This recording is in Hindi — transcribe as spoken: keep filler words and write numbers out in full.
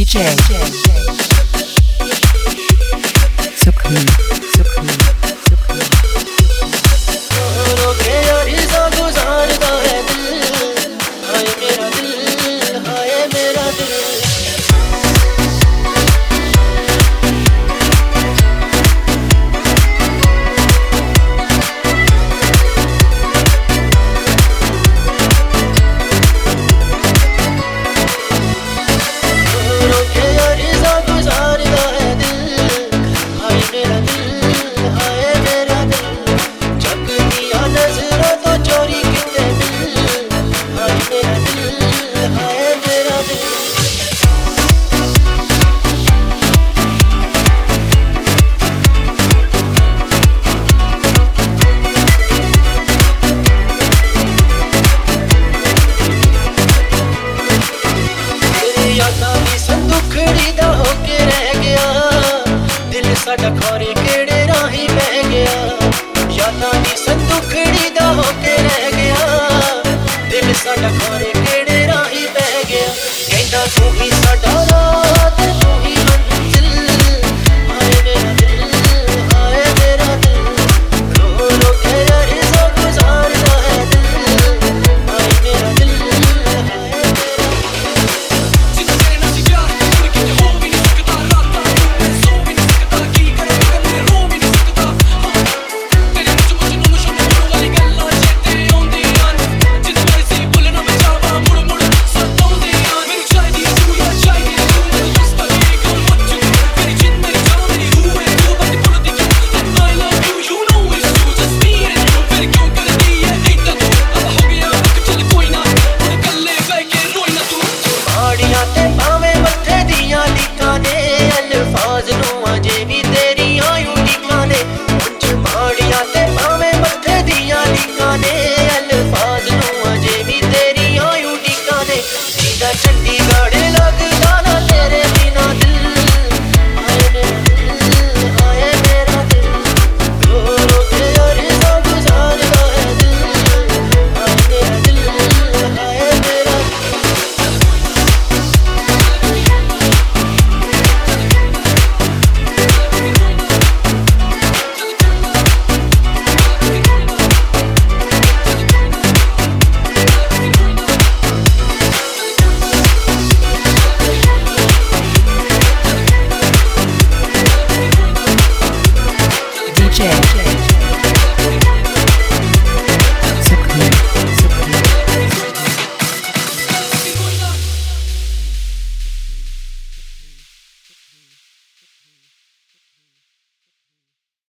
D J Sukhmi Sukhmi Sukhmi रोके यारी सा गुजारदा है दिल हाय मेरा दिल हाय मेरा दिल साडा खोरे केड़े राही बह गया यादां दी संदूकड़ी दा होके रह गया दिल साडा खोरे केड़े राही बह गया कहंदा तू ही